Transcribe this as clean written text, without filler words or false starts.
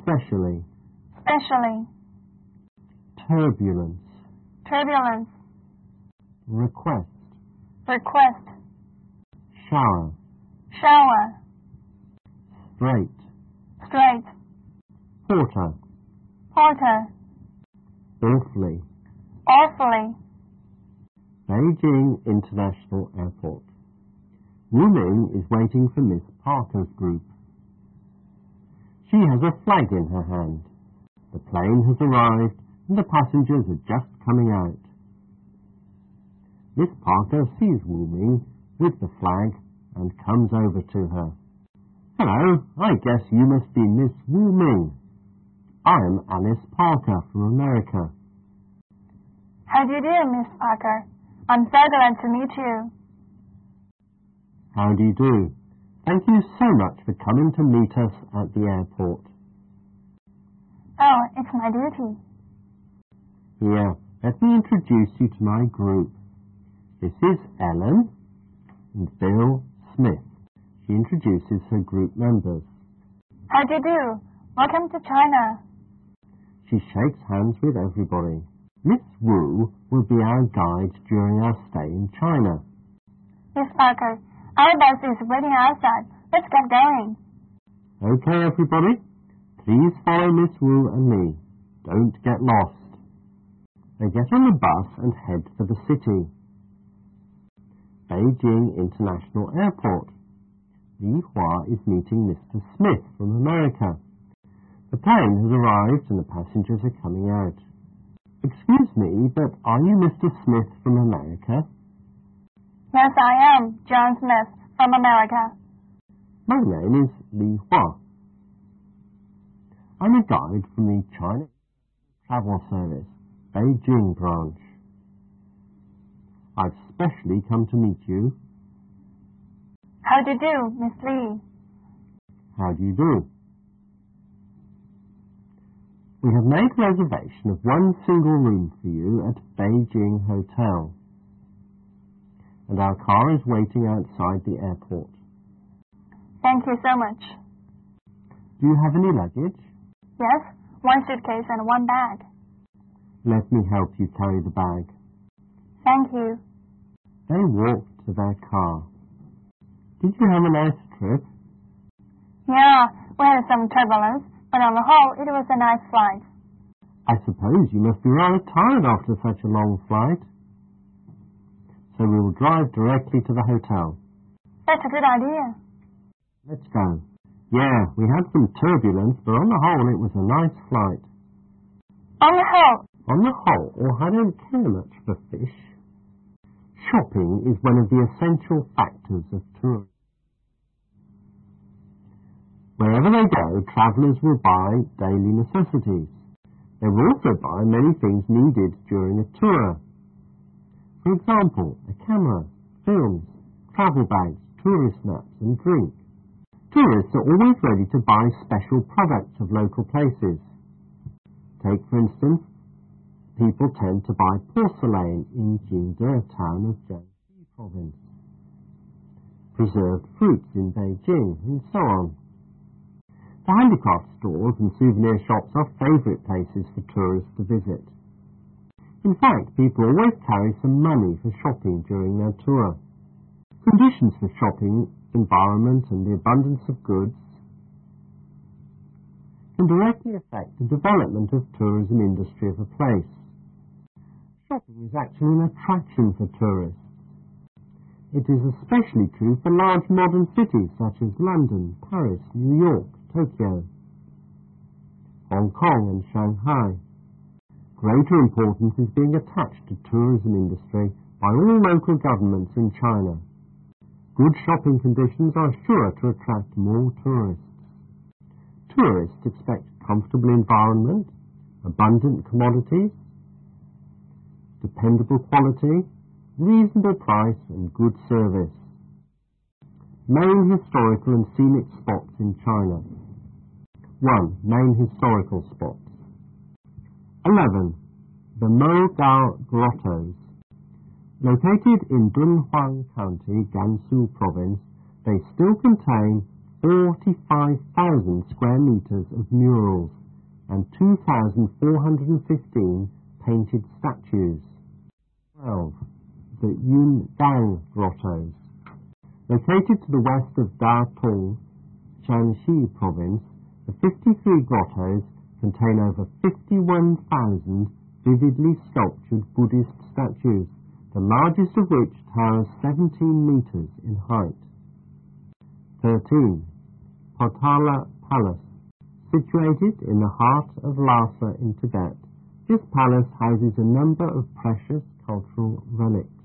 specially, specially, turbulence, turbulence, request, request, shower, shower, straight, straight, porter, porter, awfully, awfully, Beijing International Airport. Wu Ming is waiting for Miss Parker's group. She has a flag in her hand. The plane has arrived and the passengers are just coming out. Miss Parker sees Wu Ming with the flag and comes over to her. Hello, I guess you must be Miss Wu Ming. I'm Alice Parker from America. How do you do, Miss Parker? I'm so glad to meet you. How do you do? Thank you so much for coming to meet us at the airport. Oh, it's my duty. Here, let me introduce you to my group. This is Ellen and Bill Smith. She introduces her group members. How do you do? Welcome to China. She shakes hands with everybody. Miss Wu will be our guide during our stay in China. Miss Parker, our bus is waiting outside. Let's get going. Okay, everybody. Please follow Miss Wu and me. Don't get lost. They get on the bus and head for the city. Beijing International Airport. Li Hua is meeting Mr. Smith from America. The plane has arrived and the passengers are coming out. Excuse me, but are you Mr. Smith from America? Yes, I am John Smith from America. My name is Li Hua. I'm a guide from the China Travel Service, Beijing branch. I've specially come to meet you. How do you do, Miss Lee? How do you do? We have made a reservation of one single room for you at Beijing Hotel. And our car is waiting outside the airport. Thank you so much. Do you have any luggage? Yes, one suitcase and one bag. Let me help you carry the bag. Thank you. They walked to their car. Did you have a nice trip? Yeah, we had some turbulence, but on the whole, it was a nice flight. I suppose you must be rather tired after such a long flight. So we will drive directly to the hotel. That's a good idea. Let's go. Yeah, we had some turbulence, but on the whole it was a nice flight. On the whole, On the whole, I don't care much for fish. Shopping is one of the essential factors of tourism. Wherever they go, travellers will buy daily necessities. They will also buy many things needed during a tour. For example, a camera, films, travel bags, tourist maps and drink. Tourists are always ready to buy special products of local places. Take, for instance, people tend to buy porcelain in Jingde town of Jiangxi province, preserved fruits in Beijing, and so on. The handicraft stores and souvenir shops are favourite places for tourists to visit. In fact, people always carry some money for shopping during their tour. Conditions for shopping, environment and the abundance of goods can directly affect the development of tourism industry of a place. Shopping is actually an attraction for tourists. It is especially true for large modern cities such as London, Paris, New York, Tokyo, Hong Kong and Shanghai. Greater importance is being attached to tourism industry by all local governments in China. Good shopping conditions are sure to attract more tourists. Tourists expect comfortable environment, abundant commodities, dependable quality, reasonable price and good service. Main historical and scenic spots in China. 1. Main historical spots. 11. The Mogao Grottos. Located in Dunhuang County, Gansu Province, they still contain 45,000 square meters of murals. and 2,415 painted statues. 12. The Yundang Grottos. Located to the west of Datong, Shanxi province, the 53 grottos contain over 51,000 vividly sculptured Buddhist statues, the largest of which towers 17 meters in height. 13. Potala Palace. Situated in the heart of Lhasa in Tibet, this palace houses a number of precious cultural relics.